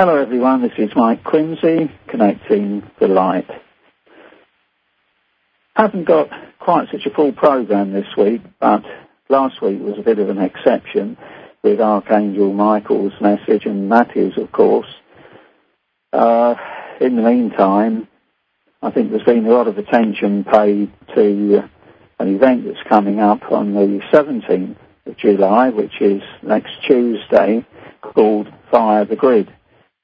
Hello everyone, this is Mike Quincy, Connecting the Light. Haven't got quite such a full program this week, but last week was a bit of an exception with Archangel Michael's message and Matthew's, of course. In the meantime, I think there's been a lot of attention paid to an event that's coming up on the 17th of July, which is next Tuesday, called Fire the Grid.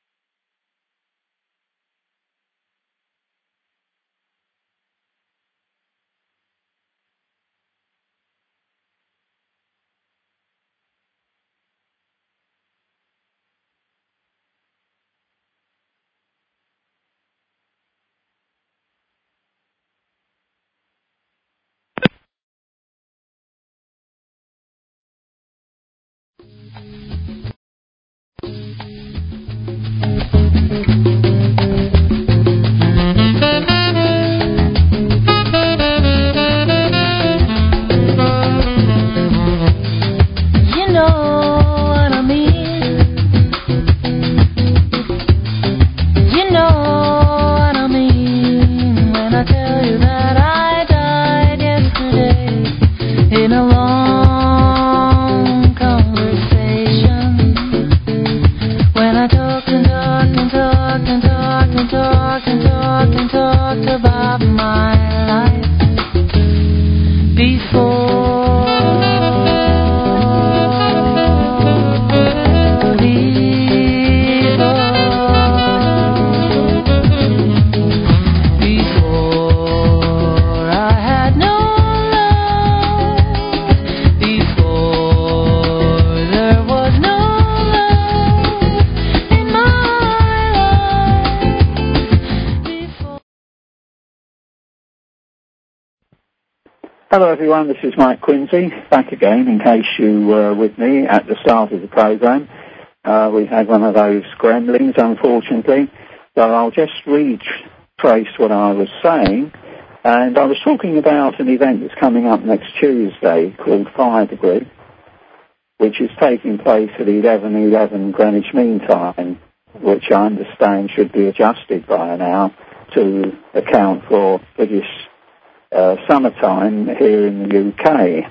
Hello everyone, this is Mike Quincy, back again in case you were with me at the start of the program. We had one of those gremlins, unfortunately, so I'll just retrace what I was saying. And I was talking about an event that's coming up next Tuesday called Fire the Grid, which is taking place at 11:11 Greenwich Mean Time, which I understand should be adjusted by now to account for British summertime here in the UK.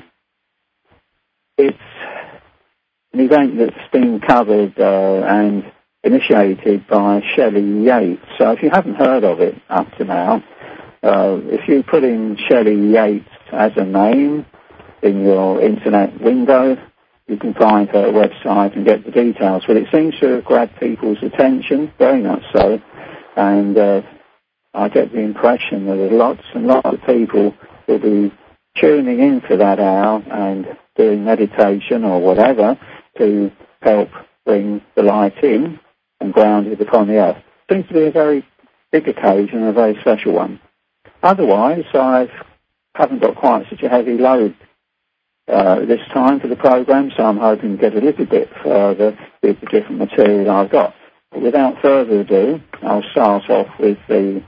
It's an event that's been covered and initiated by Shelley Yates. So if you haven't heard of it up to now, if you put in Shelley Yates as a name in your internet window, you can find her website and get the details. But it seems to have grabbed people's attention, very much so, and I get the impression that lots and lots of people will be tuning in for that hour and doing meditation or whatever to help bring the light in and ground it upon the earth. Seems to be a very big occasion, a very special one. Otherwise, I haven't got quite such a heavy load this time for the program, so I'm hoping to get a little bit further with the different material I've got. But without further ado, I'll start off with the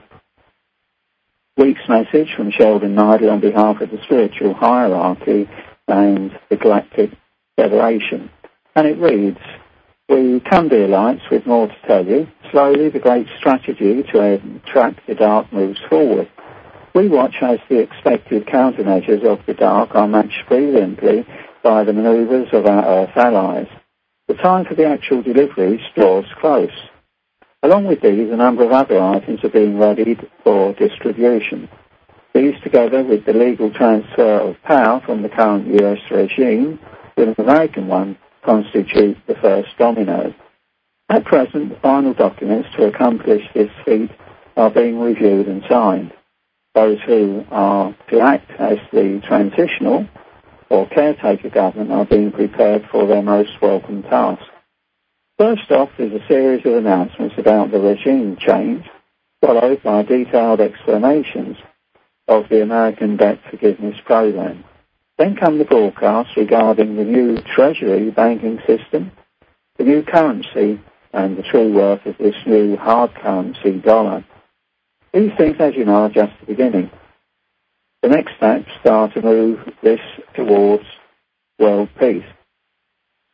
week's message from Sheldon Nidal on behalf of the Spiritual Hierarchy and the Galactic Federation. And it reads, "We come, dear lights, with more to tell you. Slowly, the great strategy to attract the dark moves forward. We watch as the expected countermeasures of the dark are matched brilliantly by the manoeuvres of our Earth allies. The time for the actual deliveries draws close. Along with these, a number of other items are being readied for distribution. These, together with the legal transfer of power from the current US regime to an American one, constitute the first domino. At present, the final documents to accomplish this feat are being reviewed and signed. Those who are to act as the transitional or caretaker government are being prepared for their most welcome task. First off is a series of announcements about the regime change, followed by detailed explanations of the American debt forgiveness program. Then come the broadcasts regarding the new Treasury banking system, the new currency, and the true worth of this new hard currency dollar. These things, as you know, are just the beginning. The next steps are to move this towards world peace.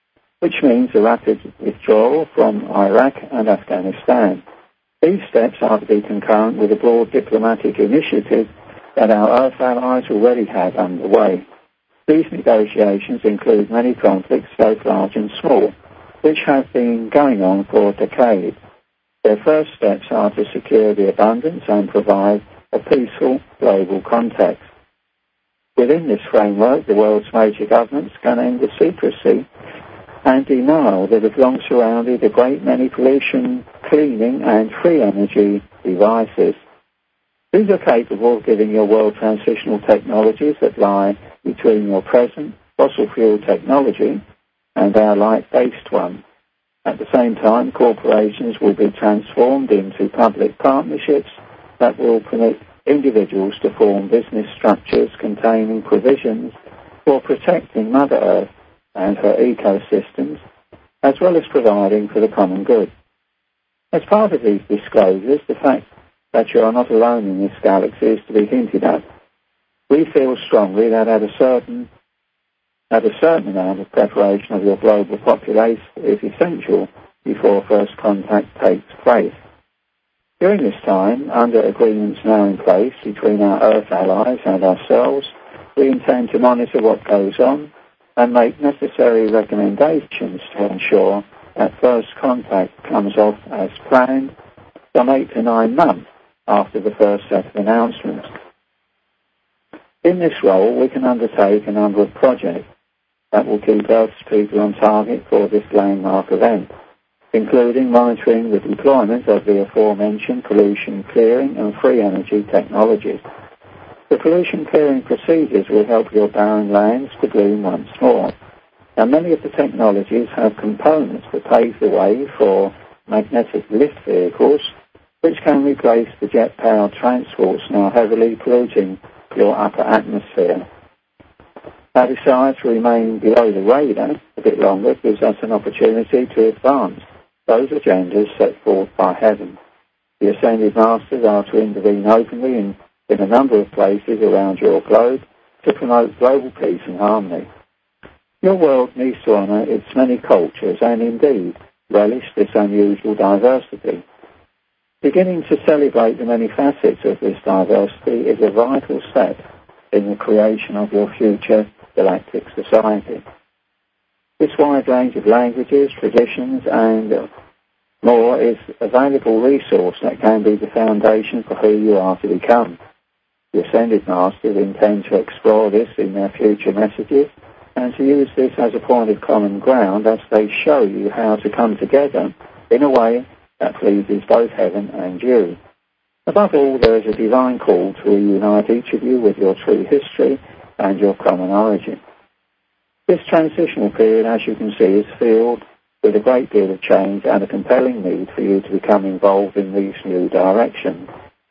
which means a rapid withdrawal from Iraq and Afghanistan. These steps are to be concurrent with a broad diplomatic initiative that our Earth allies already have underway. These negotiations include many conflicts, both large and small, which have been going on for a decade. Their first steps are to secure the abundance and provide a peaceful global context. Within this framework, the world's major governments can end the secrecy and denial that have long surrounded a great many pollution, cleaning and free energy devices. These are capable of giving your world transitional technologies that lie between your present fossil fuel technology and our light-based one. At the same time, corporations will be transformed into public partnerships that will permit individuals to form business structures containing provisions for protecting Mother Earth and her ecosystems, as well as providing for the common good. As part of these disclosures, the fact that you are not alone in this galaxy is to be hinted at. We feel strongly that at a certain amount of preparation of your global populace is essential before first contact takes place. During this time, under agreements now in place between our Earth allies and ourselves, we intend to monitor what goes on and make necessary recommendations to ensure that first contact comes off as planned some 8 to 9 months after the first set of announcements. In this role, we can undertake a number of projects that will keep Earth's people on target for this landmark event, including monitoring the deployment of the aforementioned pollution clearing and free energy technologies. The pollution clearing procedures will help your barren lands to bloom once more. Now, many of the technologies have components that pave the way for magnetic lift vehicles, which can replace the jet-powered transports now heavily polluting your upper atmosphere. Our desire to remain below the radar a bit longer gives us an opportunity to advance those agendas set forth by heaven. The Ascended Masters are to intervene openly in a number of places around your globe to promote global peace and harmony. Your world needs to honour its many cultures and indeed relish this unusual diversity. Beginning to celebrate the many facets of this diversity is a vital step in the creation of your future galactic society. This wide range of languages, traditions, and more is a valuable resource that can be the foundation for who you are to become. The Ascended Masters intend to explore this in their future messages and to use this as a point of common ground as they show you how to come together in a way that pleases both heaven and you. Above all, there is a divine call to reunite each of you with your true history and your common origin. This transitional period, as you can see, is filled with a great deal of change and a compelling need for you to become involved in these new directions.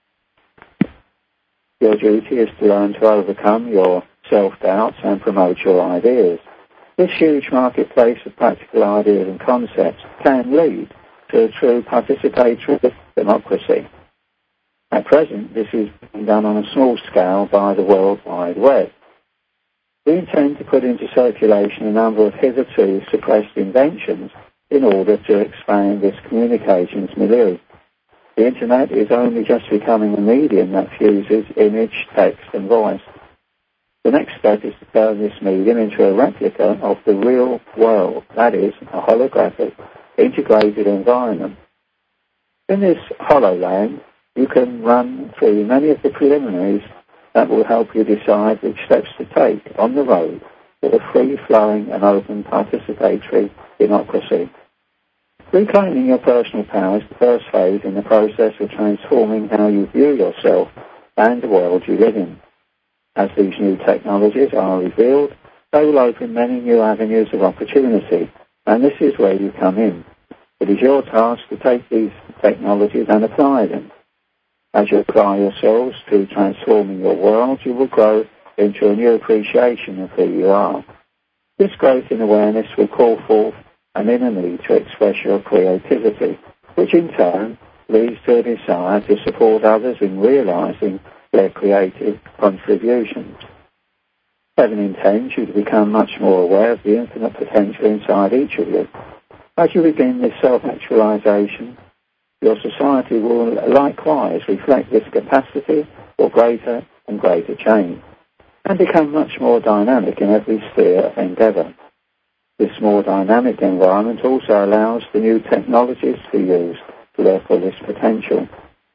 Your duty is to learn to overcome your self-doubts and promote your ideas. This huge marketplace of practical ideas and concepts can lead to a true participatory democracy. At present, this is being done on a small scale by the World Wide Web. We intend to put into circulation a number of hitherto suppressed inventions in order to expand this communications milieu. The Internet is only just becoming a medium that fuses image, text and voice. The next step is to turn this medium into a replica of the real world, that is, a holographic, integrated environment. In this HoloLand, you can run through many of the preliminaries that will help you decide which steps to take on the road to a free-flowing and open participatory democracy. Reclaiming your personal power is the first phase in the process of transforming how you view yourself and the world you live in. As these new technologies are revealed, they will open many new avenues of opportunity, and this is where you come in. It is your task to take these technologies and apply them. As you apply yourselves to transforming your world, you will grow into a new appreciation of who you are. This growth in awareness will call forth an inner need to express your creativity, which in turn leads to a desire to support others in realizing their creative contributions. Heaven intends you to become much more aware of the infinite potential inside each of you. As you begin this self-actualization, your society will likewise reflect this capacity for greater and greater change, and become much more dynamic in every sphere of endeavour. This more dynamic environment also allows the new technologies to be used to their fullest potential.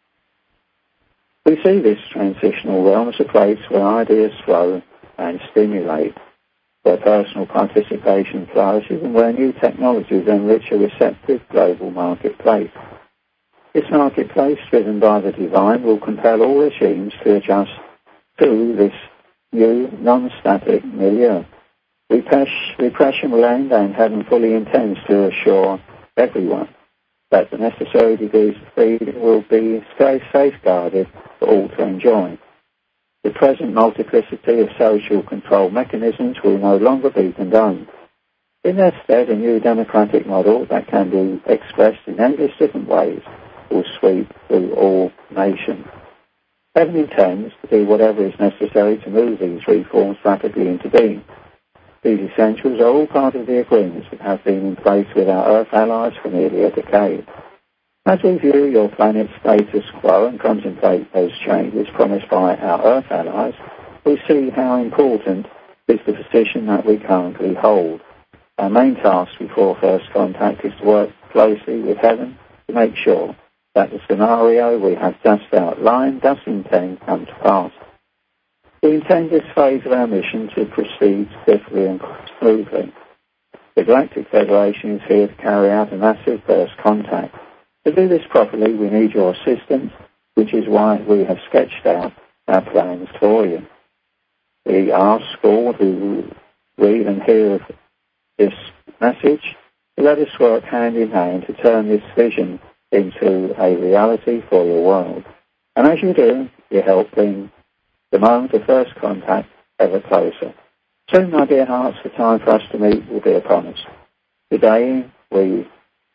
We see this transitional realm as a place where ideas flow and stimulate, where personal participation flourishes, and where new technologies enrich a receptive global marketplace. This marketplace, driven by the divine, will compel all regimes to adjust to this new, non-static milieu. Repression will end, and heaven fully intends to assure everyone that the necessary degrees of freedom will be safeguarded for all to enjoy. The present multiplicity of social control mechanisms will no longer be condoned. In their stead, a new democratic model that can be expressed in endless different ways will sweep through all nations. Heaven intends to do whatever is necessary to move these reforms rapidly into being. These essentials are all part of the agreements that have been in place with our Earth allies for nearly a decade. As we view your planet's status quo and contemplate those changes promised by our Earth allies, we see how important is the position that we currently hold. Our main task before first contact is to work closely with Heaven to make sure that the scenario we have just outlined does indeed come to pass. We intend this phase of our mission to proceed swiftly and smoothly. The Galactic Federation is here to carry out a massive first contact. To do this properly, we need your assistance, which is why we have sketched out our plans for you. We ask all who read and hear this message to let us work hand in hand to turn this vision into a reality for your world. And as you do, you help bring the moment of first contact ever closer. Soon, my dear hearts, the time for us to meet will be upon us. Today, we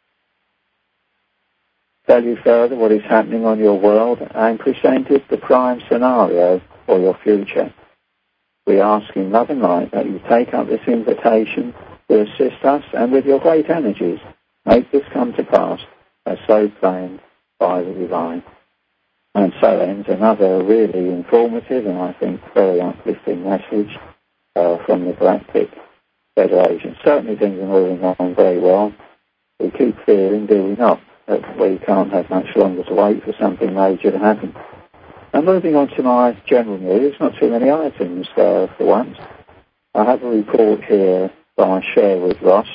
tell you further what is happening on your world and presented the prime scenario for your future. We ask in love and light that you take up this invitation to assist us, and with your great energies, make this come to pass as so planned by the divine. And so ends another really informative and I think very uplifting message from the Galactic Federation. Certainly things are moving on very well. We keep fearing, do we not, that we can't have much longer to wait for something major to happen. And moving on to my general news, not too many items for once. I have a report here that I share with Ross.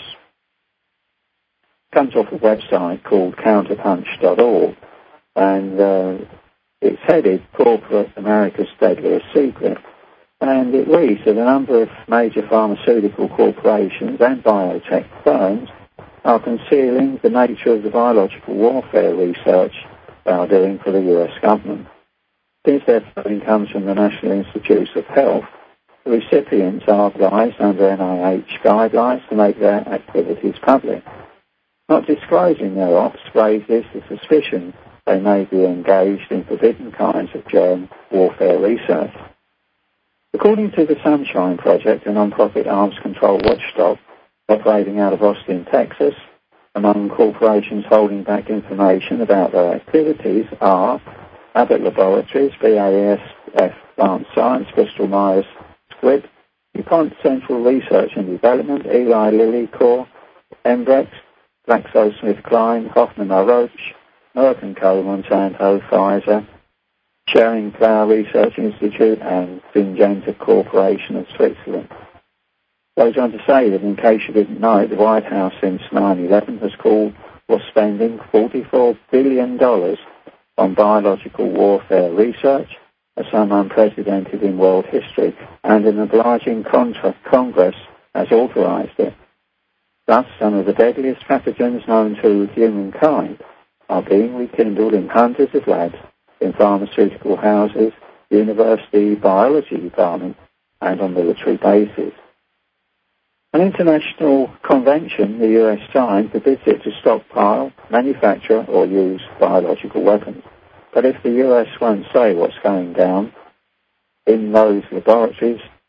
It comes off a website called counterpunch.org, and it's headed Corporate America's Deadliest Secret, and it reads that a number of major pharmaceutical corporations and biotech firms are concealing the nature of the biological warfare research they are doing for the US government. Since their funding comes from the National Institutes of Health, the recipients are obliged under NIH guidelines to make their activities public. Not disclosing their ops raises the suspicion they may be engaged in forbidden kinds of germ warfare research. According to the Sunshine Project, a non-profit arms control watchdog operating out of Austin, Texas, among corporations holding back information about their activities are Abbott Laboratories, BASF Plant Science, Bristol Myers Squibb, DuPont Central Research and Development, Eli Lilly, Corp, Embrex, GlaxoSmithKline, Hoffman Roche, Merck & Co., Monsanto, Pfizer, Schering Plough Research Institute, and Syngenta Corporation of Switzerland. Goes on to say that in case you didn't know it, the White House since 9/11 has called for spending $44 billion on biological warfare research, a sum unprecedented in world history, and an obliging Congress has authorized it. Thus, some of the deadliest pathogens known to humankind are being rekindled in hundreds of labs, in pharmaceutical houses, university biology departments, and on military bases. An international convention the US signed forbids it to stockpile, manufacture, or use biological weapons. But if the US won't say what's going down in those laboratories,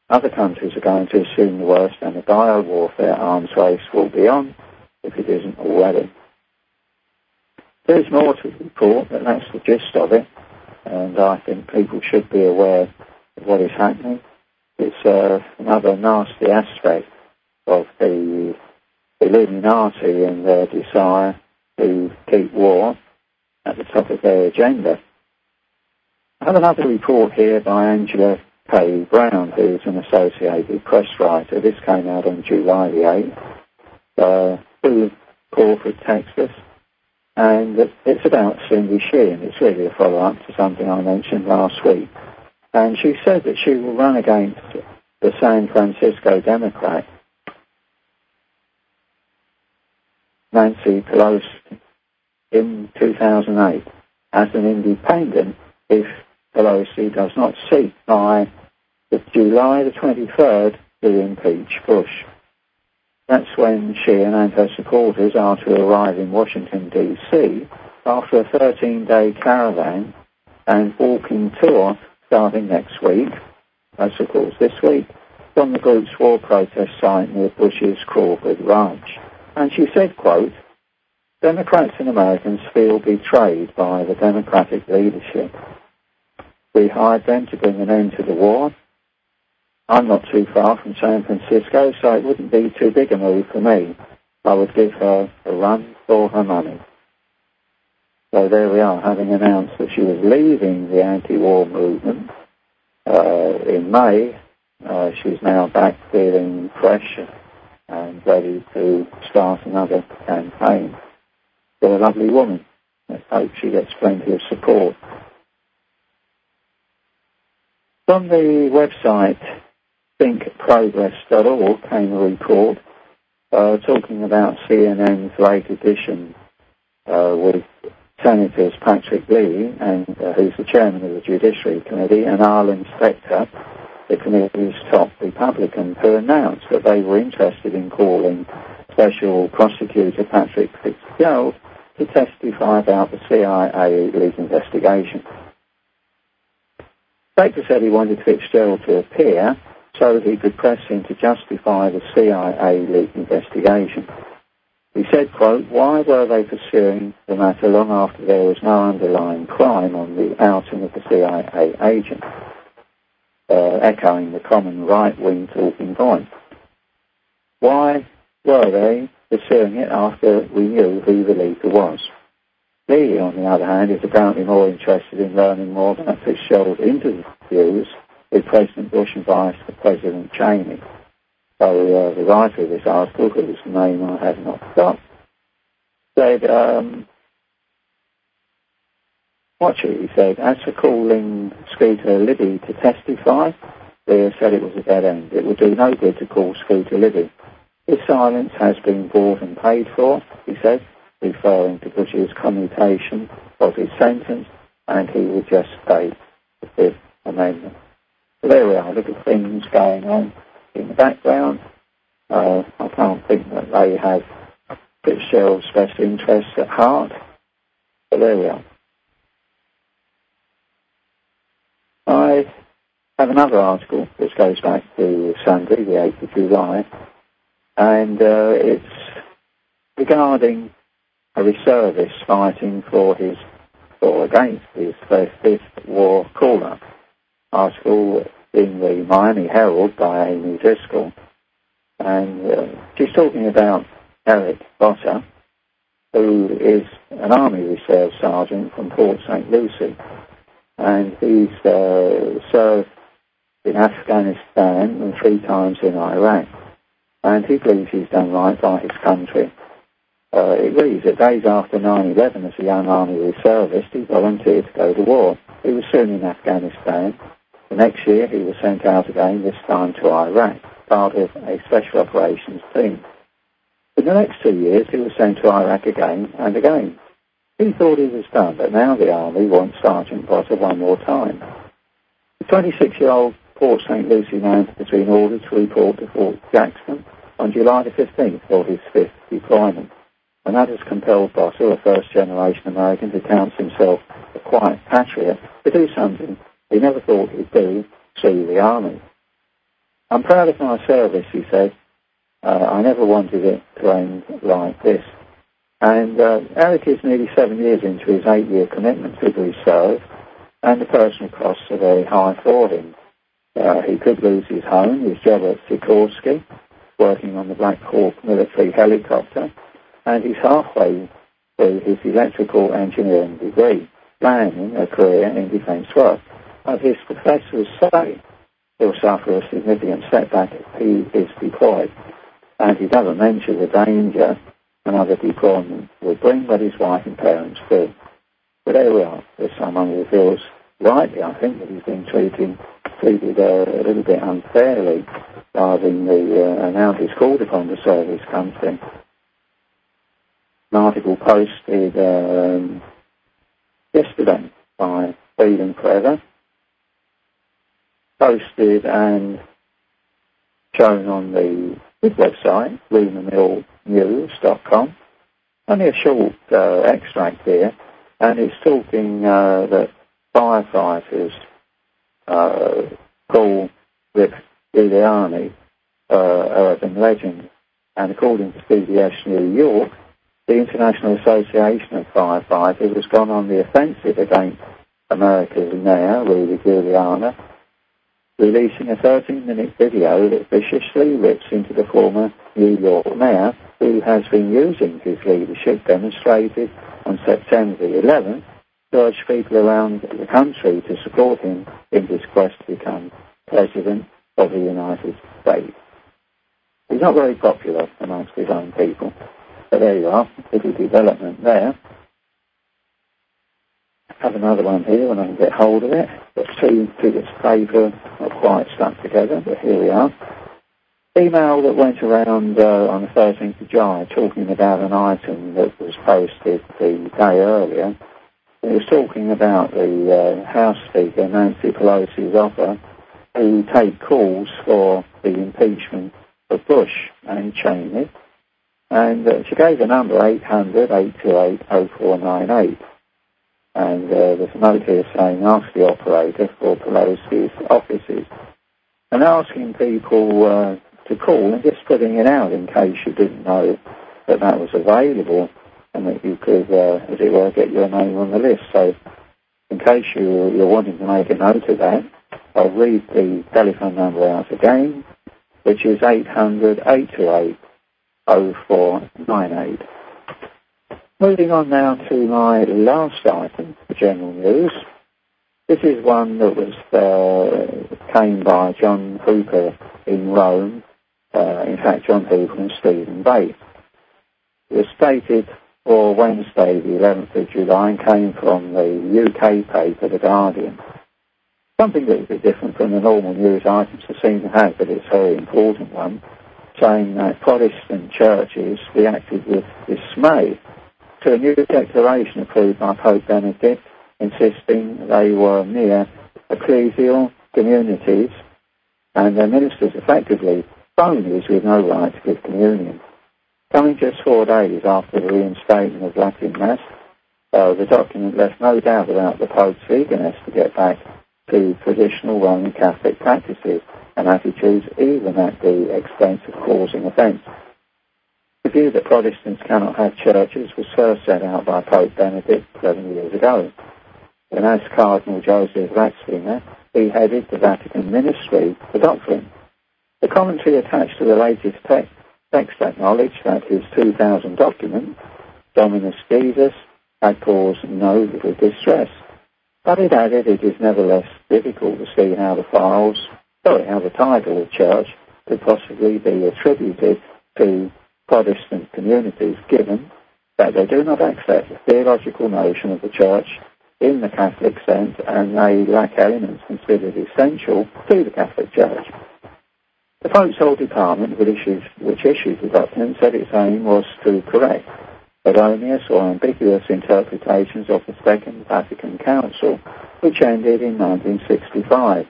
Other countries are going to assume the worst, and the bio-warfare arms race will be on, if it isn't already. There's more to the report, but that's the gist of it, and I think people should be aware of what is happening. It's another nasty aspect of the Illuminati and their desire to keep war at the top of their agenda. I have another report here by Angela K. Brown, who's an Associated Press writer. This came out on July the 8th, through Crawford, Texas, and it's about Cindy Sheehan. It's really a follow-up to something I mentioned last week. And she said that she will run against the San Francisco Democrat, Nancy Pelosi, in 2008 as an independent if Pelosi does not seek by July the 23rd to impeach Bush. That's when Sheehan and her supporters are to arrive in Washington, D.C. after a 13-day caravan and walking tour starting next week, as of course this week, from the group's war protest site near Bush's Crawford Ranch. And she said, quote, "Democrats and Americans feel betrayed by the Democratic leadership. We hired them to bring an end to the war. I'm not too far from San Francisco, so it wouldn't be too big a move for me. I would give her a run for her money." So there we are, having announced that she was leaving the anti-war movement in May. She's now back feeling fresh and ready to start another campaign. For a lovely woman. Let's hope she gets plenty of support. From the website thinkprogress.org came a report talking about CNN's late edition with Senators Patrick Leahy, and who's the chairman of the Judiciary Committee, and Arlen Specter, the committee's top Republican, who announced that they were interested in calling Special Prosecutor Patrick Fitzgerald to testify about the CIA leak investigation. Specter said he wanted Fitzgerald to appear so that he could press him to justify the CIA leak investigation. He said, quote, "Why were they pursuing the matter long after there was no underlying crime on the outing of the CIA agent?" Echoing the common right-wing talking point. Why were they pursuing it after we knew who the leaker was? Leahy, on the other hand, is apparently more interested in learning more about Fitzgerald's interviews with President Bush and Vice President Cheney. So the writer of this article, whose name I have not got, said, he said, "As for calling Scooter Libby to testify, Lear said it was a dead end. It would do no good to call Scooter Libby. His silence has been bought and paid for," he said, referring to Bush's commutation of his sentence, and he would just state the Fifth Amendment. So there we are, little things going on in the background. I can't think that they have Fitzgerald's best interests at heart, but there we are. I have another article which goes back to Sunday, the 8th of July, and it's regarding a reservist fighting against his fifth war call-up. Article in the Miami Herald by Amy Driscoll, and she's talking about Eric Botter, who is an Army Reserve Sergeant from Port St. Lucie, and he's served in Afghanistan and 3 times in Iraq, and he believes he's done right by his country. It reads that days after 9/11, as a young Army reservist, he volunteered to go to war. He was soon in Afghanistan. The next year, he was sent out again, this time to Iraq, part of a special operations team. In the next 2 years, he was sent to Iraq again and again. He thought he was done, but now the Army wants Sergeant Potter one more time. The 26-year-old Port St. Lucie man has been ordered to report to Fort Jackson on July the 15th for his 5th deployment. And that has compelled Potter, a first-generation American who counts himself a quiet patriot, to do something he never thought he'd do, sue the Army. I'm proud of my service, he said. I never wanted it to end like this. And Eric is nearly 7 years into his 8-year commitment to be served, and the personal costs are very high for him. He could lose his home, his job at Sikorsky, working on the Black Hawk military helicopter, and he's halfway through his electrical engineering degree, planning a career in defence work. As his professors say, he'll suffer a significant setback if he is deployed, and he doesn't mention the danger another deployment would bring, but his wife and parents do. But there we are. There's someone who feels rightly, I think, that he's been treated a little bit unfairly by the now he's called upon to serve his country. An article posted yesterday by Freedom Forever, posted and shown on the website, RumourMillNews.com. Only a short extract here, and it's talking that firefighters call Rick Giuliani urban legend, and according to CBS New York, the International Association of Firefighters has gone on the offensive against America's mayor, Rudy Giuliani, releasing a 13-minute video that viciously rips into the former New York mayor, who has been using his leadership demonstrated on September the 11th to urge people around the country to support him in his quest to become President of the United States. He's not very popular amongst his own people, but there you are, little development there. I have another one here when I can get hold of it. Got two bits of paper, not quite stuck together, but here we are. Email that went around on the 13th of July talking about an item that was posted the day earlier. It was talking about the House Speaker, Nancy Pelosi's offer to take calls for the impeachment of Bush and Cheney. And she gave the number 800-828-0498. And there's a note here saying, ask the operator for Pelosi's offices. And asking people to call and just putting it out in case you didn't know that that was available and that you could, as it were, get your name on the list. So in case you're wanting to make a note of that, I'll read the telephone number out again, which is 800-828-0498. Moving on now to my last item, the general news. This is one that was came by John Hooper in Rome. In fact, John Hooper and Stephen Bates. It was stated for Wednesday, the 11th of July, and came from the UK paper, The Guardian. Something that is a bit different from the normal news items I seem to have, but it's a very important one, saying that Protestant churches reacted with dismay to a new declaration approved by Pope Benedict, insisting they were mere ecclesial communities and their ministers effectively phonies with no right to give communion. Coming just 4 days after the reinstatement of Latin Mass, the document left no doubt about the Pope's eagerness to get back to traditional Roman Catholic practices and attitudes, even at the expense of causing offence. The view that Protestants cannot have churches was first set out by Pope Benedict 7 years ago, when as Cardinal Joseph Ratzinger, he headed the Vatican Ministry for Doctrine. The commentary attached to the latest text acknowledged that his 2000 document, Dominus Jesus, had caused no little distress, but it added it is nevertheless difficult to see how the title of church could possibly be attributed to Protestant communities, given that they do not accept the theological notion of the church in the Catholic sense, and they lack elements considered essential to the Catholic Church. The Pope's whole department, which issued the document, said its aim was to correct erroneous or ambiguous interpretations of the Second Vatican Council, which ended in 1965.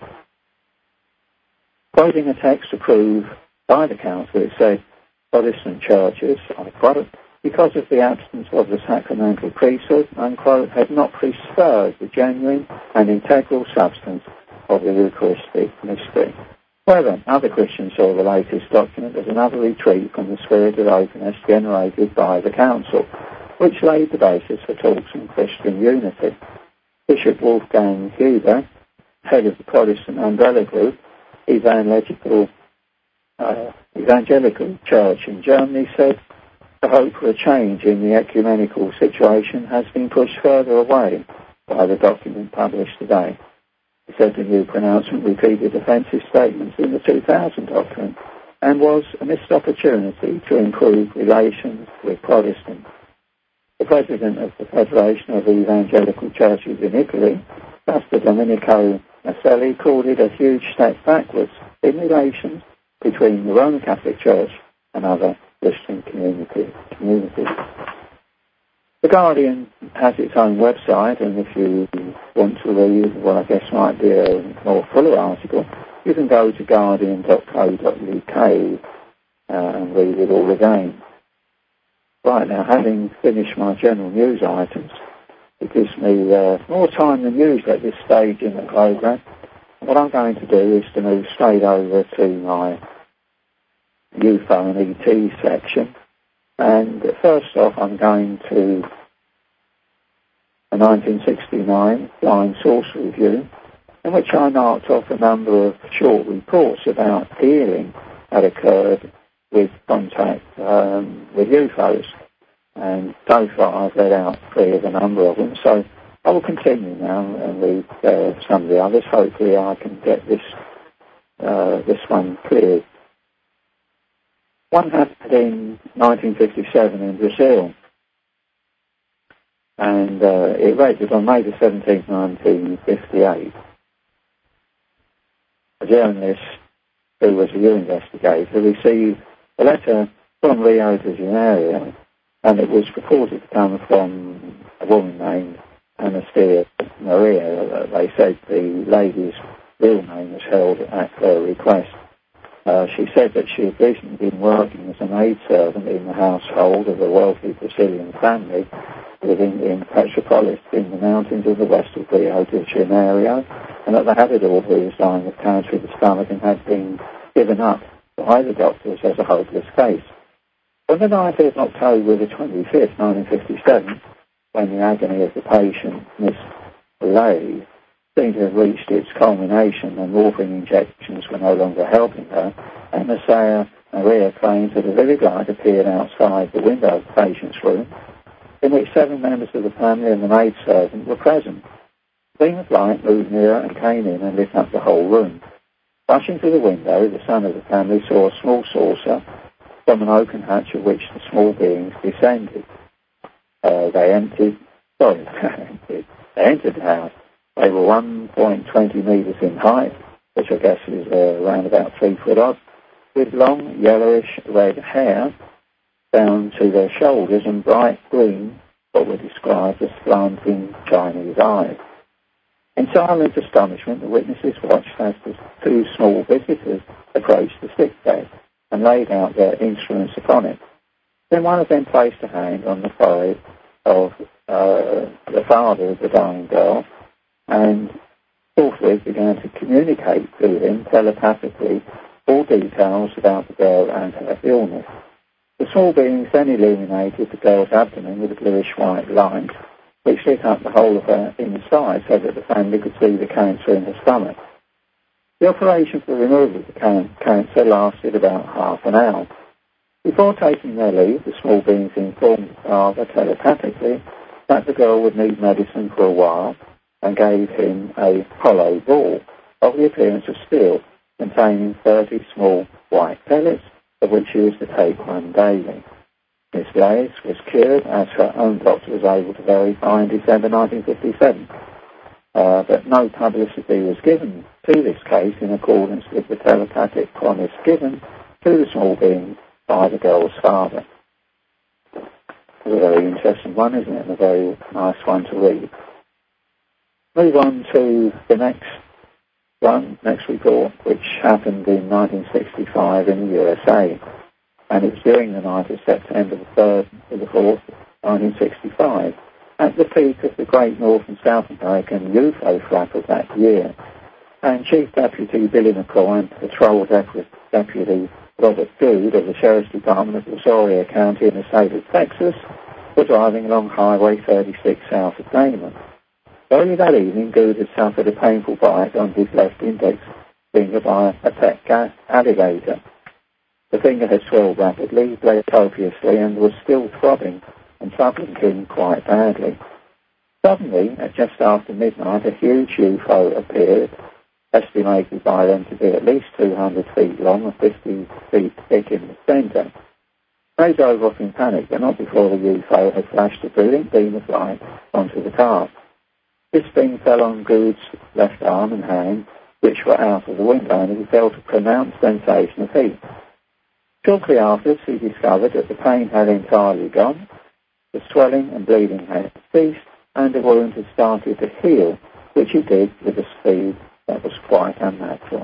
Quoting a text approved by the Council, it said, Protestant churches, I quote, because of the absence of the sacramental priesthood, unquote, had not preserved the genuine and integral substance of the Eucharistic mystery. However, other Christians saw the latest document as another retreat from the spirit of openness generated by the Council, which laid the basis for talks on Christian unity. Bishop Wolfgang Huber, head of the Protestant umbrella group, Evangelical Church in Germany, said the hope for a change in the ecumenical situation has been pushed further away by the document published today. He said the new pronouncement repeated offensive statements in the 2000 document and was a missed opportunity to improve relations with Protestants. The president of the Federation of Evangelical Churches in Italy, Pastor Domenico Maselli, called it a huge step backwards in relations between the Roman Catholic Church and other Christian communities. The Guardian has its own website, and if you want to read what I guess might be a more fuller article, you can go to guardian.co.uk and read it all again. Right now, having finished my general news items, it gives me more time than usual at this stage in the programme. What I'm going to do is to move straight over to my UFO and ET section. And first off, I'm going to a 1969 Flying Saucer Review, in which I marked off a number of short reports about healing that occurred with contact with UFOs. And so far I've read out 3 of a number of them, so I will continue now and read some of the others. Hopefully I can get this one cleared. One happened in 1957 in Brazil, and it rated on May the 17th, 1958. A journalist who was a U investigator received a letter from Rio de Janeiro, and it was purported to come from a woman named Anastasia Maria. They said the lady's real name was held at her request. She said that she had recently been working as a maidservant in the household of a wealthy Brazilian family living in Petropolis in the mountains of the west of Rio de Janeiro, and that they had a daughter who was dying of cancer of the stomach and had been given up by the doctors as a hopeless case. On the night of October the 25th, 1957, when the agony of the patient, Miss Lay, seemed to have reached its culmination and morphine injections were no longer helping her, Anastasia Maria claimed that a vivid light appeared outside the window of the patient's room, in which 7 members of the family and the maidservant were present. The beam of light moved nearer and came in and lit up the whole room. Rushing to the window, the son of the family saw a small saucer from an oaken hatch of which the small beings descended. They entered the house. They were 1.20 metres in height, which I guess is around about 3 foot odd, with long yellowish red hair down to their shoulders and bright green, what were described as slanting Chinese eyes. In silent astonishment, the witnesses watched as the 2 small visitors approached the sickbed and laid out their instruments upon it. Then one of them placed a hand on the forehead of the father of the dying girl, and forthwith began to communicate to him telepathically all details about the girl and her illness. The small beings then illuminated the girl's abdomen with a bluish-white light, which lit up the whole of her inside so that the family could see the cancer in her stomach. The operation for the removal of the cancer lasted about half an hour. Before taking their leave, the small beings informed the father telepathically that the girl would need medicine for a while, and gave him a hollow ball of the appearance of steel containing 30 small white pellets, of which she was to take 1 daily. Miss Reyes was cured, as her own doctor was able to verify in December 1957. But no publicity was given to this case in accordance with the telepathic promise given to the small being by the girl's father. It's a very interesting one, isn't it? And a very nice one to read. Move on to the next report, which happened in 1965 in the USA. And it was during the night of September the 3rd to the 4th, 1965, at the peak of the Great North and South American UFO flap of that year. And Chief Deputy Billy McCoy and Patrol Deputy Robert Good of the Sheriff's Department of Brazoria County in the state of Texas were driving along Highway 36 south of Damon. Early that evening, Good had suffered a painful bite on his left index finger by a pet alligator. The finger had swelled rapidly, bled copiously, and was still throbbing and troubling him quite badly. Suddenly, at just after midnight, a huge UFO appeared, estimated by them to be at least 200 feet long and 50 feet thick in the centre. They drove off in panic, but not before the UFO had flashed a brilliant beam of light onto the car. This beam fell on Good's left arm and hand, which were out of the window, and he felt a pronounced sensation of heat. Shortly afterwards, he discovered that the pain had entirely gone, the swelling and bleeding had ceased, and the wound had started to heal, which it did with a speed that was quite unnatural.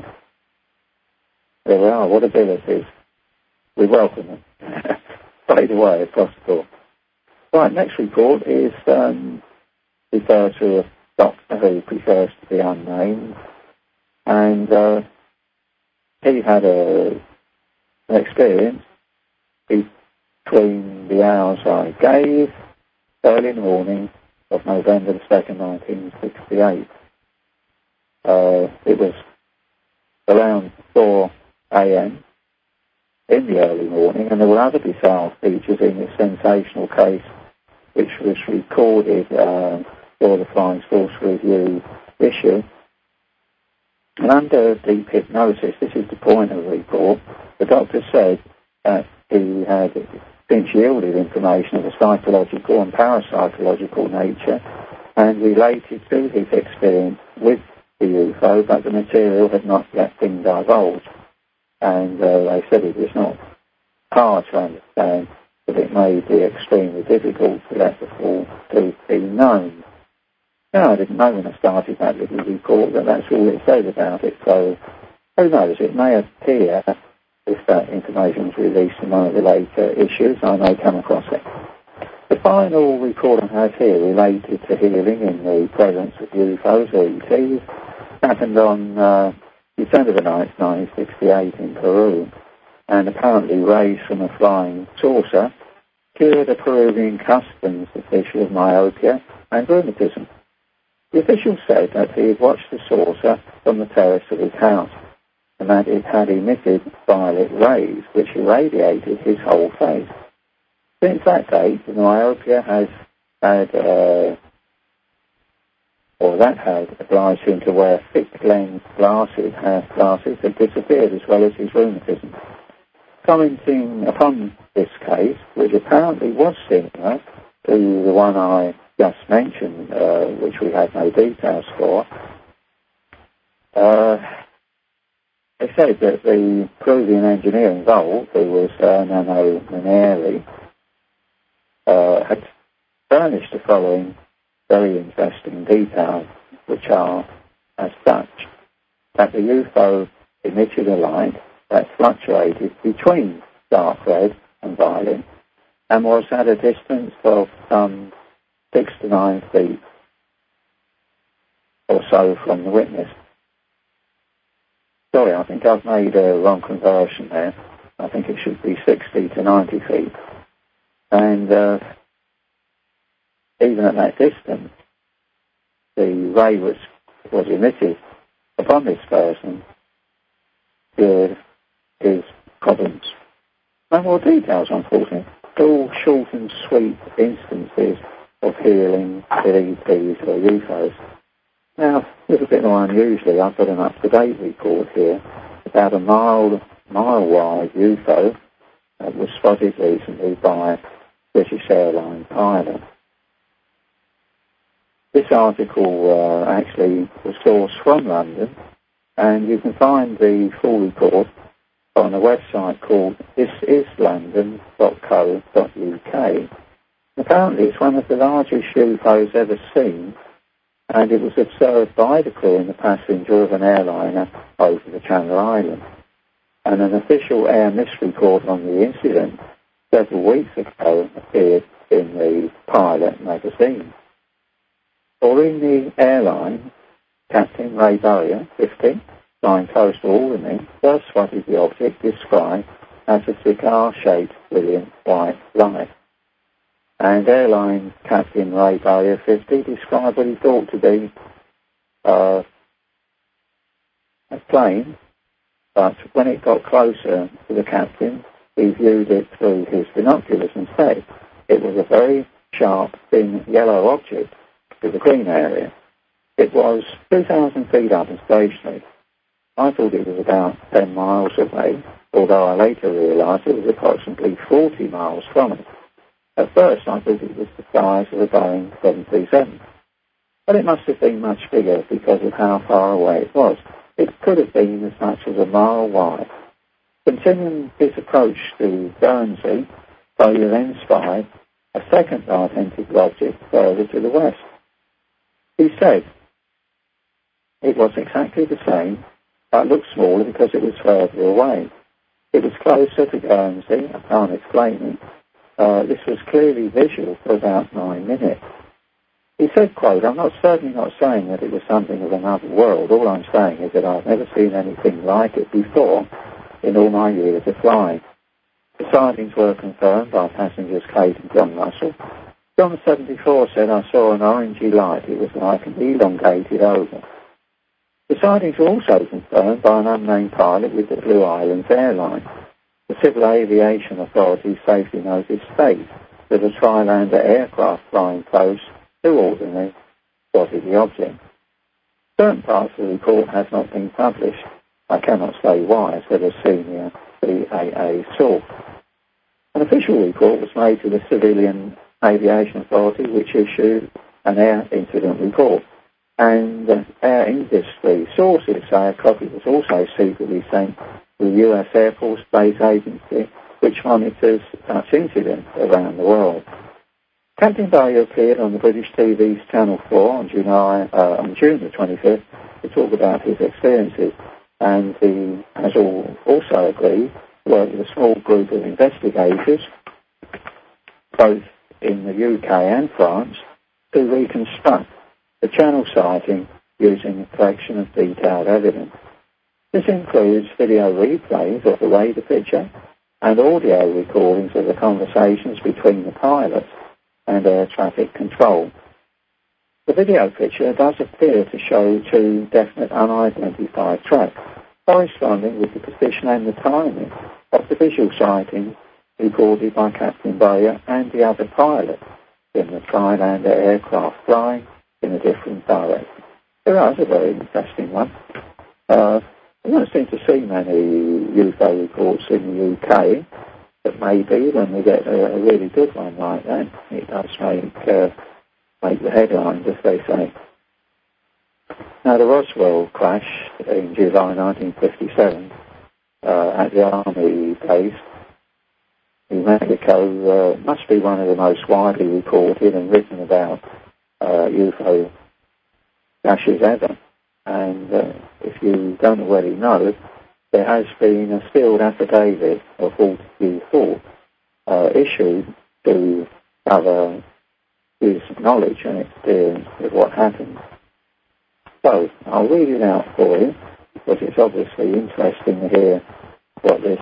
There we are, what abilities. We welcome them. Straight away, if possible. Right, next report is referred to a doctor who prefers to be unnamed, and he had an experience between the hours I gave early in the morning of November the 2nd, 1968. It was around 4 a.m. in the early morning, and there were other bizarre features in this sensational case, which was recorded for the Flying Saucer Review issue. And under deep hypnosis, this is the point of the report, the doctor said that he had since yielded information of a psychological and parapsychological nature and related to his experience with the UFO, but the material had not yet been divulged. And they said it was not hard to understand, but it may be extremely difficult to let the full truth be known. Now, I didn't know when I started that little report that that's all it said about it, so who knows, it may appear, if that information is released in one of the later issues, I may come across it. The final report I have here related to healing in the presence of UFOs or ETs happened on December the 9th, 1968 in Peru, and apparently raised from a flying saucer, cured a Peruvian customs official of myopia and rheumatism. The official said that he had watched the saucer from the terrace of his house, and that it had emitted violet rays which irradiated his whole face. Since that date, the myopia had obliged him to wear thick-lensed glasses had disappeared, as well as his rheumatism. Commenting upon this case, which apparently was similar to the one I just mentioned, which we had no details for, they said that the Peruvian engineer involved, who was Nano Maneri, had furnished the following very interesting details, which are as such: that the UFO emitted a light that fluctuated between dark red and violet and was at a distance of some 6 to 9 feet or so from the witness. Sorry, I think I've made a wrong conversion there. I think it should be 60 to 90 feet. And even at that distance, the ray was emitted upon this person cured his problems. No more details, unfortunately. All short and sweet instances of healing with ETs or UFOs. Now, a little bit more unusually, I've got an up-to-date report here about a mile-wide UFO that was spotted recently by a British Airline pilot. This article actually was sourced from London, and you can find the full report on a website called thisislondon.co.uk. Apparently it's one of the largest UFOs ever seen, and it was observed by the crew and the passenger of an airliner over the Channel Islands. And an official air mist report on the incident several weeks ago appeared in the Pilot magazine. For in the airline, Captain Ray Bowyer, 50, flying close to Albany, first spotted the object described as a cigar-shaped brilliant white light. And airline Captain Ray Bowyer, 50, described what he thought to be a plane, but when it got closer to the captain, he viewed it through his binoculars and said it was a very sharp, thin, yellow object with a green area. It was 2,000 feet up and stationary. I thought it was about 10 miles away, although I later realised it was approximately 40 miles from it. At first, I thought it was the size of a Boeing 737. But it must have been much bigger because of how far away it was. It could have been as much as a mile wide. Continuing his approach to Guernsey, Bowyer then spied a second identical object further to the west. He said it was exactly the same, but looked smaller because it was further away. It was closer to Guernsey, I can't explain it. This was clearly visual for about 9 minutes. He said, quote, "I'm certainly not saying that it was something of another world. All I'm saying is that I've never seen anything like it before in all my years of flying." The sightings were confirmed by passengers Kate and John Russell. John 74 said, "I saw an orangey light. It was like an elongated oval." The sightings were also confirmed by an unnamed pilot with the Blue Islands Airline. The Civil Aviation Authority safety notice states that a Trilander aircraft flying close to Albany spotted the object. Certain parts of the report has not been published. I cannot say why, said a senior CAA source. An official report was made to the Civilian Aviation Authority, which issued an air incident report. And air industry sources say a copy was also secretly sent to the US Air Force Space Agency, which monitors such incidents around the world. Captain Bowyer appeared on the British TV's Channel 4 on June the 25th to talk about his experiences, and he has also agreed to work with a small group of investigators, both in the UK and France, to reconstruct the Channel sighting using a collection of detailed evidence. This includes video replays of the radar picture and audio recordings of the conversations between the pilots and air traffic control. The video picture does appear to show two definite unidentified tracks, corresponding with the position and the timing of the visual sightings recorded by Captain Bowyer and the other pilot in the Trilander aircraft flying in a different direction. That was a very interesting one. I don't seem to see many UFO reports in the UK, but maybe when we get a really good one like that, it does make the headlines, as they say. Now, the Roswell crash in July 1957 at the Army base in Mexico must be one of the most widely reported and written about UFO crashes ever. And if you don't already know, there has been a sealed affidavit of Fortescue Ford issued to cover his knowledge and experience of what happened. So I'll read it out for you, because it's obviously interesting to hear what this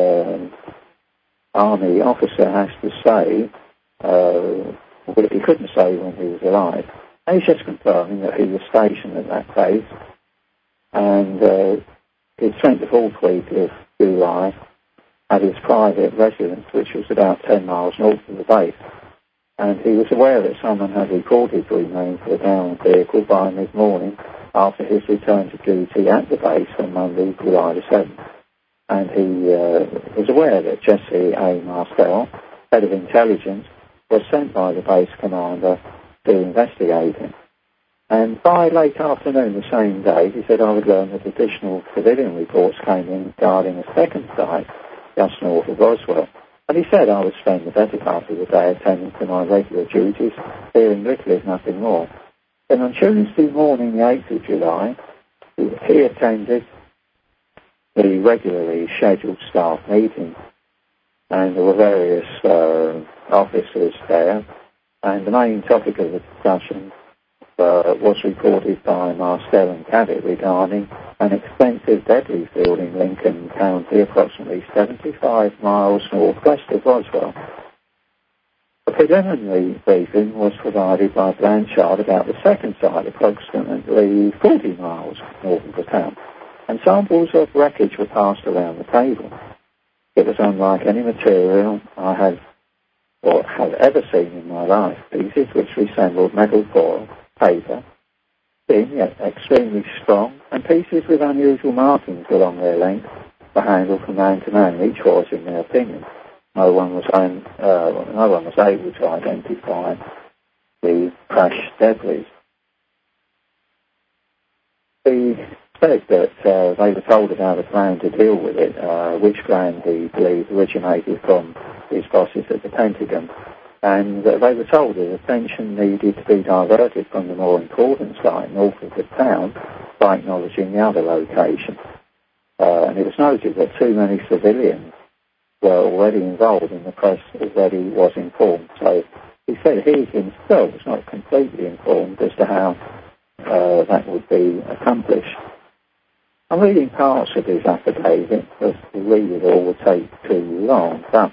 Army officer has to say, what he couldn't say when he was alive. And he's just confirming that he was stationed at that base, and he'd spent the fourth week of July at his private residence, which was about 10 miles north of the base. And he was aware that someone had reported to remain for a downed vehicle by mid-morning after his return to duty at the base on Monday, July the 7th. And he was aware that Jesse A. Marcel, head of intelligence, was sent by the base commander to investigate him. And by late afternoon the same day, he said, I would learn that additional civilian reports came in regarding a second site just north of Roswell. And he said I would spend the better part of the day attending to my regular duties, hearing little if nothing more. Then on Tuesday morning, the 8th of July, he attended the regularly scheduled staff meeting. And there were various officers there. And the main topic of the discussion was reported by Marcel and Cabot regarding an extensive debris field in Lincoln County, approximately 75 miles northwest of Roswell. A preliminary briefing was provided by Blanchard about the second site, approximately 40 miles north of the town, and samples of wreckage were passed around the table. It was unlike any material I have ever seen in my life. Pieces which resembled metal foil, paper, thin yet extremely strong, and pieces with unusual markings along their length were handled from man to man. Each was, in their opinion. No one was able to identify the crashed debris. He said that they were told about a plan to deal with it, which plan he believed originated from his bosses at the Pentagon, and they were told that attention needed to be diverted from the more important site north of the town by acknowledging the other location. And it was noted that too many civilians were already involved, and the press already was informed. So he said he himself was not completely informed as to how that would be accomplished. I'm reading parts of his affidavit because to read it all would take too long, but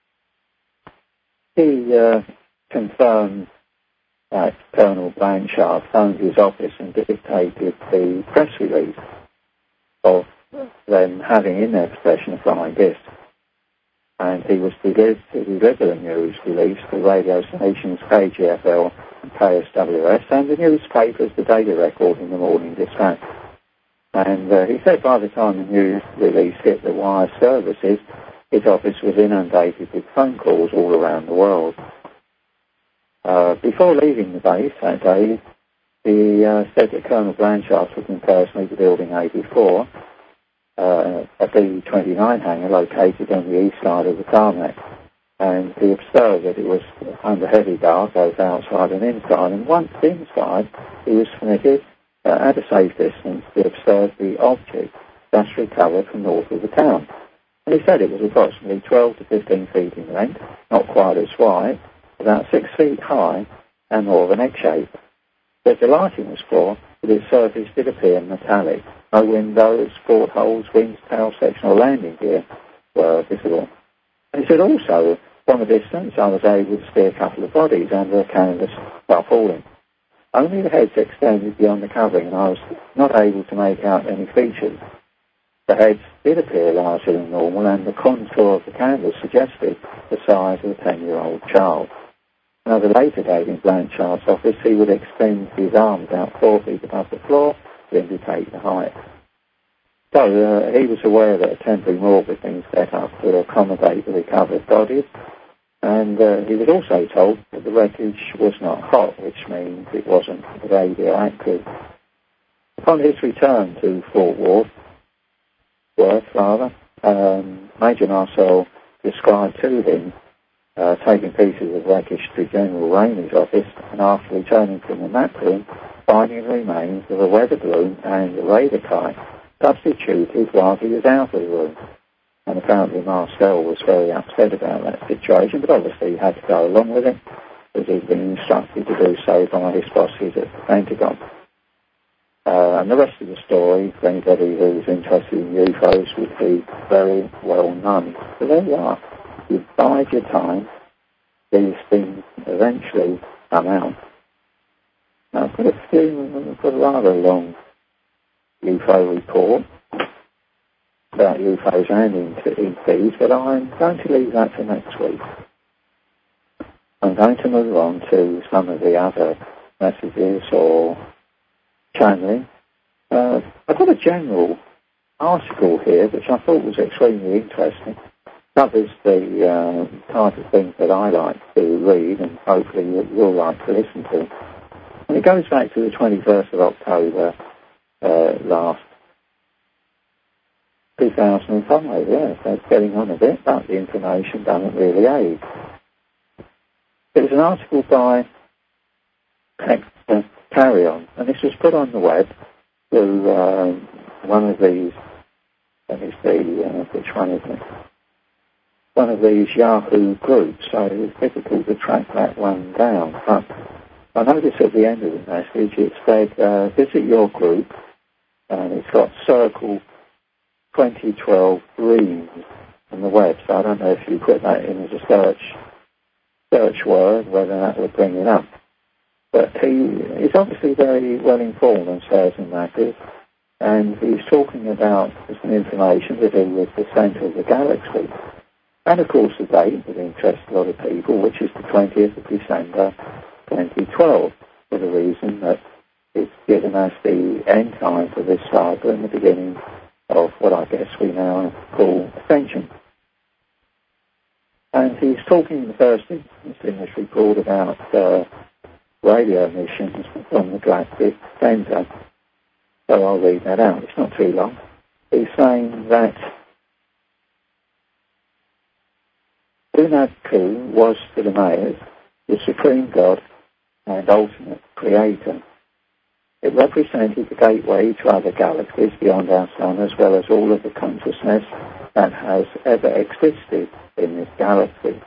he confirmed that Colonel Blanchard phoned his office and dictated the press release of them having in their possession a flying disc. And he was to deliver the news release to radio stations KGFL and KSWS and the newspapers, the Daily Record and the Morning Dispatch. And he said by the time the news release hit the wire services, his office was inundated with phone calls all around the world. Before leaving the base that day, he said that Colonel Blanchard took him personally to Building 84, a B-29 hangar located on the east side of the tarmac. And he observed that it was under heavy guard, both outside and inside. And once inside, he was permitted, at a safe distance, to observe the object just recovered from north of the town. And he said it was approximately 12 to 15 feet in length, not quite as wide, about 6 feet high, and more of an egg shape. But the lighting was poor, but its surface did appear metallic. No windows, portholes, wings, tail section, or landing gear were visible. And he said also, from a distance, I was able to see a couple of bodies under a canvas tarpaulin. Only the heads extended beyond the covering, and I was not able to make out any features. The heads did appear larger than normal, and the contour of the canvas suggested the size of a 10-year-old child. Another later date in Blanchard's office, he would extend his arm about 4 feet above the floor to indicate the height. So he was aware that a temporary morgue had been set up to accommodate the recovered bodies, and he was also told that the wreckage was not hot, which means it wasn't radioactive. Upon his return to Fort Worth, Major Marcel described to him taking pieces of wreckage to General Ramey's office, and after returning from the map room, finding the remains of a weather balloon and a radar kite substituted while he was out of the room. And apparently Marcel was very upset about that situation, but obviously he had to go along with it, as he'd been instructed to do so by his bosses at the Pentagon. And the rest of the story, for anybody who's interested in UFOs, would be very well known. So there you are. You bide your time. These things eventually come out. Now, I've got a rather long UFO report about UFOs and ETs, but I'm going to leave that for next week. I'm going to move on to some of the other messages or channeling. I've got a general article here which I thought was extremely interesting. Covers the type of things that I like to read and hopefully you'll like to listen to. And it goes back to the 21st of October last 2005, yeah, so it's getting on a bit, but the information doesn't really aid. It was an article by Carrion, and this was put on the web through one of these, let me see, which one is it? One of these Yahoo groups, so it was difficult to track that one down. But I noticed at the end of the message it said, visit your group, and it's got Circle 2012 Dreams on the web, so I don't know if you put that in as a search word, whether that would bring it up. But he is obviously very well informed on certain matters, and he's talking about some information to do with the centre of the galaxy. And of course the date that interests a lot of people, which is the 20th of December 2012, for the reason that it's given us the end time for this saga and the beginning of what I guess we now call Ascension. And he's talking in the first instance in this report about radio emissions from the galactic centre. So I'll read that out. It's not too long. He's saying that Unad-Ku was to the Mayas the supreme God and ultimate creator. It represented the gateway to other galaxies beyond our sun, as well as all of the consciousness that has ever existed in this galaxy.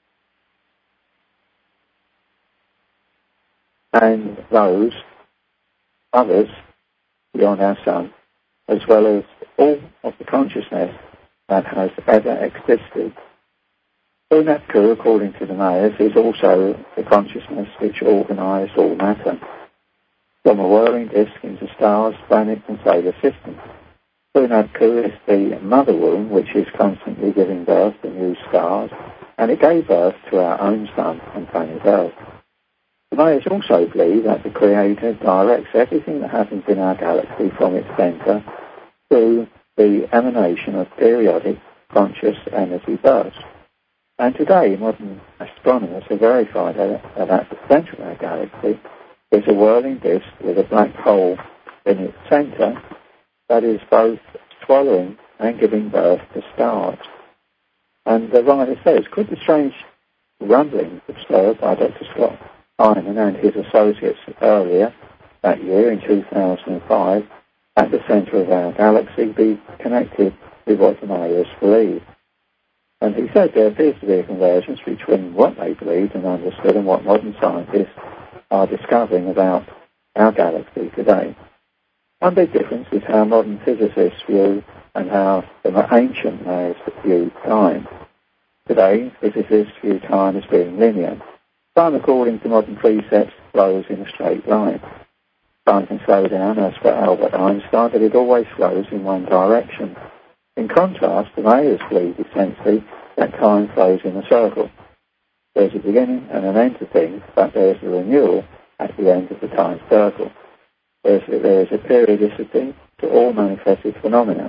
And those others beyond our sun, as well as all of the consciousness that has ever existed. Unad-Ku, according to the Mayas, is also the consciousness which organised all matter, from a whirling disk into stars, planets and solar systems. Unad-Ku is the mother womb which is constantly giving birth to new stars, and it gave birth to our own sun and planet Earth. The Mayas also believe that the Creator directs everything that happens in our galaxy from its centre through the emanation of periodic conscious energy bursts. And today, modern astronomers have verified that at the centre of our galaxy is a whirling disk with a black hole in its centre that is both swallowing and giving birth to stars. And the writer says, could the strange rumblings observed by Dr. Scott Hyman and his associates earlier that year in 2005 at the centre of our galaxy be connected with what the Mayas believe? And he said there appears to be a convergence between what they believed and understood and what modern scientists are discovering about our galaxy today. One big difference is how modern physicists view and how the ancient Mayas viewed time. Today, physicists view time as being linear. Time, according to modern precepts, flows in a straight line. Time can slow down, as for Albert Einstein, but it always flows in one direction. In contrast, the Mayas believe essentially that time flows in a circle. There's a beginning and an end to things, but there's a renewal at the end of the time circle. There is a periodicity to all manifested phenomena.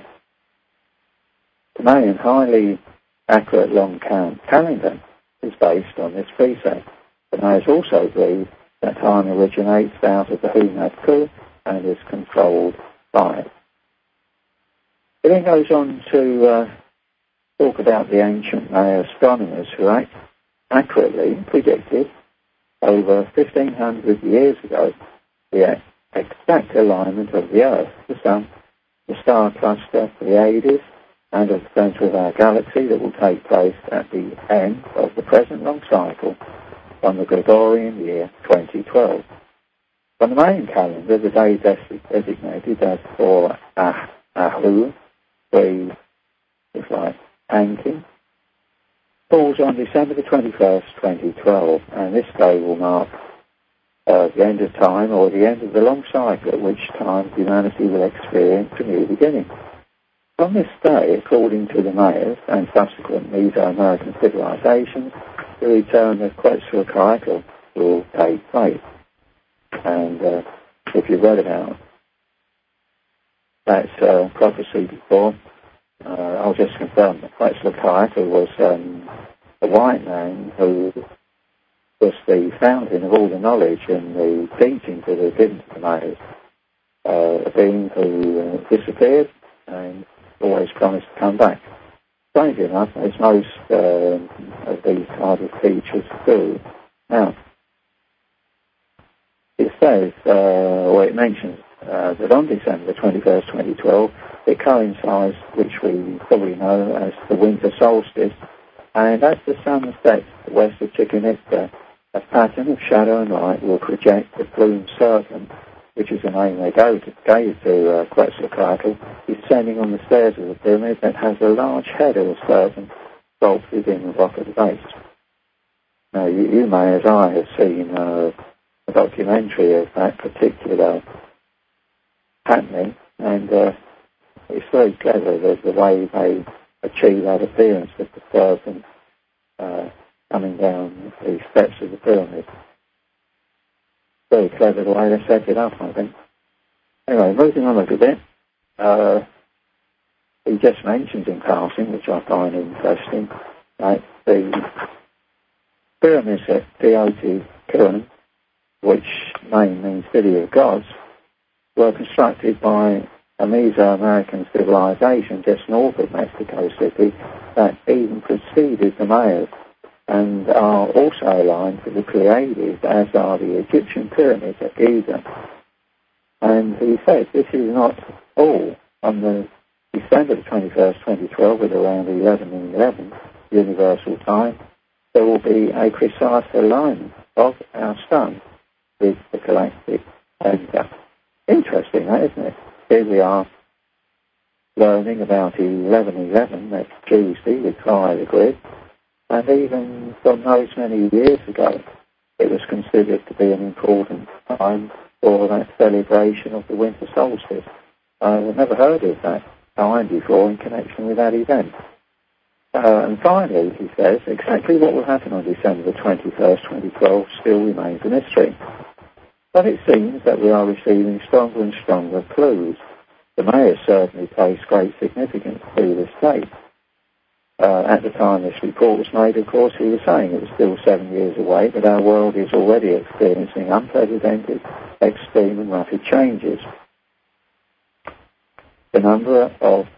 The Mayan highly accurate long count calendar is based on this precept. The Mayas also believe that time originates out of the Unad-Ku and is controlled by it. It then goes on to talk about the ancient Maya astronomers who accurately predicted over 1,500 years ago the exact alignment of the Earth, the Sun, the star cluster, the Pleiades, and of the centre of our galaxy that will take place at the end of the present long cycle from the Gregorian year 2012. On the Mayan calendar, the day designated as for Ahu, Anki, falls on December the 21st, 2012, and this day will mark the end of time or the end of the long cycle at which time humanity will experience a new beginning. On this day, according to the Mayas and subsequent Mesoamerican civilizations, the return of Quetzalcoatl will take place. And if you've read about that prophecy before, I'll just confirm that Quetzalcoatl was a white man who was the fountain of all the knowledge and the teachings that were given to the Mayas. A being who disappeared and always promised to come back. Strangely enough, as most of these type of teachers do. Now, it says, or it mentions, that on December 21st, 2012, it coincides, which we probably know as the winter solstice, and as the sun sets west of Chichen Itza A pattern of shadow and light will project the plumed serpent, which is the name they gave to Quetzalcoatl, descending on the stairs of the pyramid that has a large head of a serpent sculpted in the rock at the base. Now, you may, as I have seen, a documentary of that particular happening, and it's very clever the way they achieve that appearance of the serpent coming down the steps of the pyramid. Very clever the way they set it up, I think. Anyway, moving on a little bit, he just mentions in passing, which I find interesting, that the pyramids at Teotihuacan, which name means City of Gods, were constructed by a Mesoamerican civilization just north of Mexico City that even preceded the Mayas and are also aligned to the Pleiades, as are the Egyptian pyramids at Giza. And he says this is not all. On the December the 21st, 2012, at around 11:11 universal time, there will be a precise alignment of our sun with the galactic center. Interesting, that, isn't it? Here we are learning about 11:11, that's Tuesday, with Kaya the Grid, and even from those many years ago, it was considered to be an important time for that celebration of the winter solstice. I've never heard of that time before in connection with that event. And finally, he says, exactly what will happen on December the 21st, 2012 still remains a mystery. But it seems that we are receiving stronger and stronger clues. The Mayas certainly placed great significance to this date. At the time this report was made, of course, he was saying it was still 7 years away, but our world is already experiencing unprecedented, extreme and rapid changes. The number of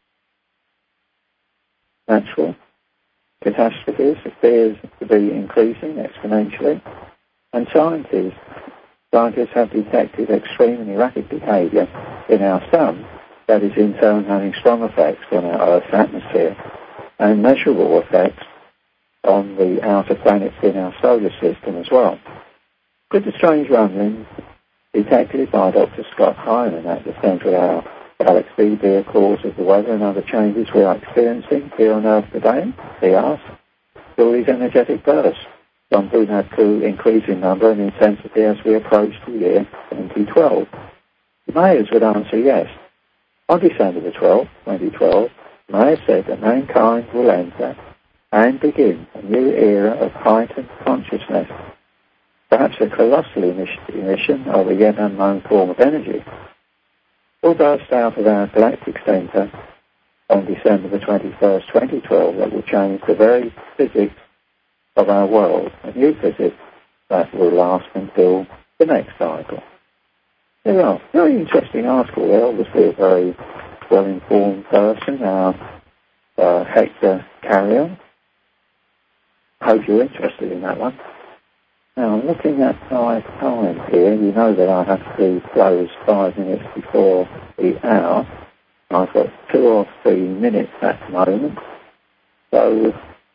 natural catastrophes appears to be increasing exponentially, and scientists have detected extreme and erratic behaviour in our sun that is in turn having strong effects on our Earth's atmosphere and measurable effects on the outer planets in our solar system as well. Could the strange rumblings detected by Dr. Scott Hyman at the centre of our galaxy be a cause of the weather and other changes we are experiencing here on Earth today? He asked. Will these energetic bursts from Bunadku increase in number and intensity as we approach the year 2012? The Mayas would answer yes. On December the 12th, 2012, Maya said that mankind will enter and begin a new era of heightened consciousness, perhaps a colossal emission of a yet unknown form of energy, will burst out of our galactic centre on December the 21st, 2012, that will change the very physics of our world, a new physics that will last until the next cycle. There we are. Very interesting article there, obviously a very well-informed person, our Hector Carrion. I hope you're interested in that one. Now, I'm looking at my time here. You know that I have to close 5 minutes before the hour. I've got 2 or 3 minutes at the moment. So,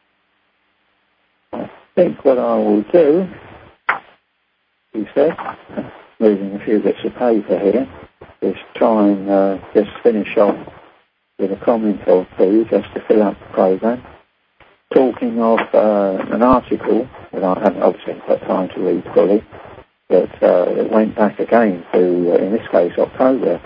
I think what I will do, he said, moving a few bits of paper here, is try and just finish off with a comment or two just to fill up the programme. Talking of an article that I haven't obviously got time to read fully, but it went back again to, in this case, October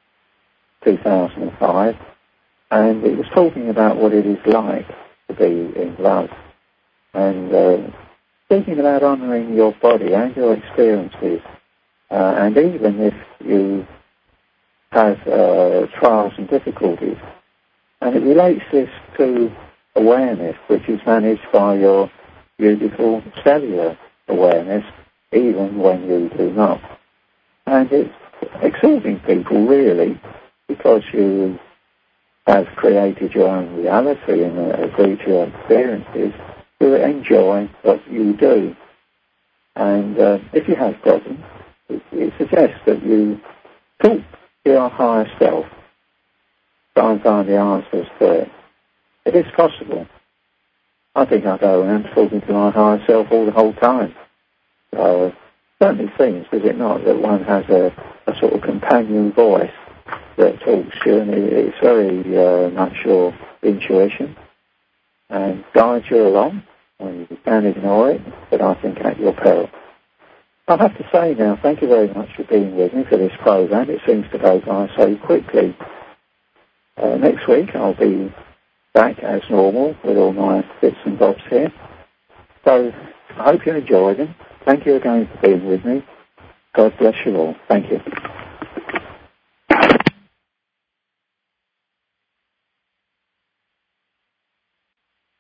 2005, and it was talking about what it is like to be in love, and thinking about honouring your body and your experiences, and even if you have trials and difficulties. And it relates this to awareness, which is managed by your beautiful cellular awareness, even when you do not. And it's exhorting people, really, because you have created your own reality and agreed to your experiences, to enjoy what you do. And if you have problems, it suggests that you talk to your higher self, try and find the answers to it. It is possible. I think I go around talking to my higher self all the whole time. certainly seems, does it not, that one has a sort of companion voice that talks to you, and it's very much your intuition and guides you along, and you can ignore it, but I think at your peril. I have to say now, thank you very much for being with me for this program. It seems to go by so quickly. Next week I'll be back as normal with all my bits and bobs here. So I hope you enjoyed them. Thank you again for being with me. God bless you all. Thank you.